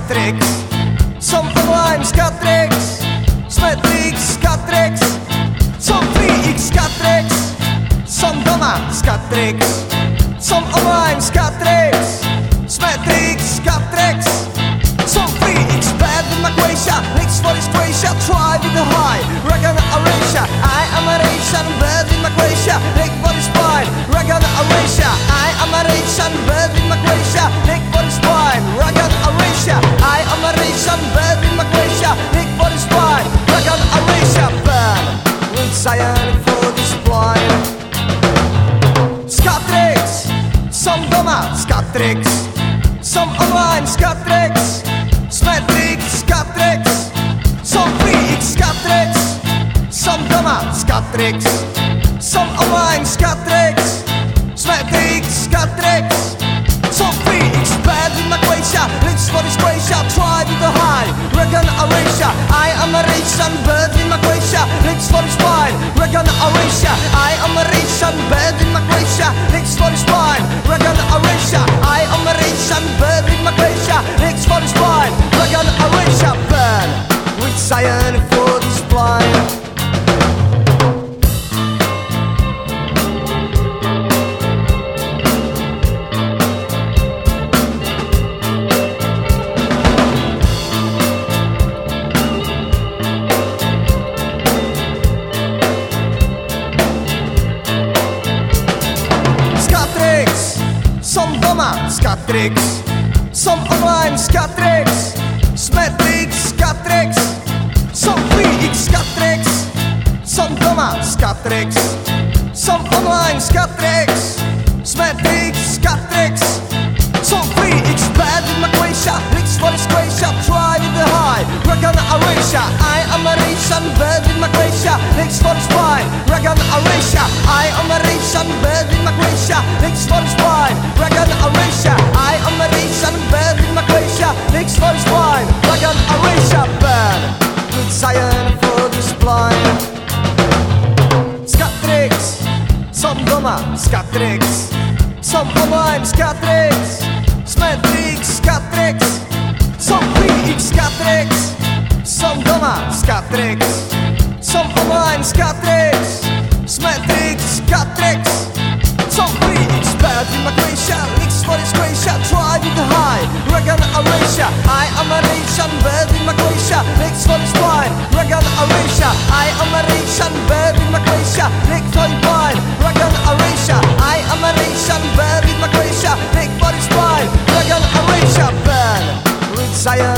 Skatrix, som online Skatrix, Smetrix, Skatrix, som 3x Skatrix, som doma Skatrix, som online Skatrix, Smetrix, Skatrix, som 3x bad with my Croatia, X for his Croatia, try with the high, Ragana Arasia, I am a Rasian, bad with my Croatia, X for his spine, Ragana Arasia, I am a Rasian, bad with my Croatia, X for his spine, Ragana Arasia, I am a Rasian, bad with my Croatia, X for his spine, Ragana Arasia, bad with Zion for this blind. Skatrix, som doma Skatrix, som online Skatrix, Smetrix, Skatrix, som 3x Skatrix, som doma Skatrix, som online Skatrix, Smetrix, Skatrix, som 3x bad with my Croatia, X for his Croatia, try with the high, Ragana Arasia, I am a Rasian, bad with my Croatia, X for his spine, Ragana Arasia, I am a Rasian, bad with my Croatia, X for his spine, Ragana Arasia, I am a Rasian, bad with my Croatia, X for his spine, Ragana Arasia, bad with Zion for this blind. Som doma Skatrix, som online Skatrix, Smetrix, Skatrix, som 3x Skatrix, som doma Skatrix, som online Skatrix, Smetrix, Skatrix, som 3x bad with my Croatia, X for his Croatia, try with the high, Ragana Arasia, I am a Rasian, bad with my Croatia, X for his spine, Ragana Arasia, I am a Rasian, bad with my Croatia, X for his spine, Ragana Arasia, I am a Rasian, bad with my Croatia, X for his spine, Ragana Arasia, bad with Zion for this blind. Skatrix, som doma Skatrix, som online Skatrix, Smetrix, Skatrix, som 3x Skatrix, som doma Skatrix, som online Skatrix, Smetrix, Skatrix, som 3x bad with my Croatia, X for his Croatia, try with the high, Ragana Arasia, I am a Rasian, bad with my Croatia, X for his spine, Ragana Arasia, I am a Rasian, bad with my Croatia, X for his spine, Ragana Arasia, I am a Rasian, bad with my Croatia, X for his spine, Ragana Arasia, bad with Zion.